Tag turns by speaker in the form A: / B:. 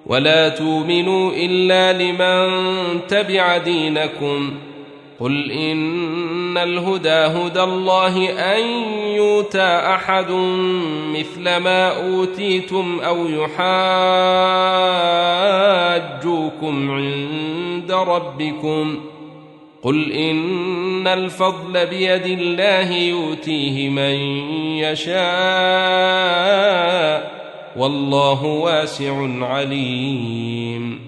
A: ولا تؤمنوا إلا لمن تبع دينكم قل إن الهدى هدى الله أن يؤتى أحد مثل ما أوتيتم أو يحاجوكم عند ربكم قل إن الفضل بيد الله يؤتيه من يشاء والله واسع عليم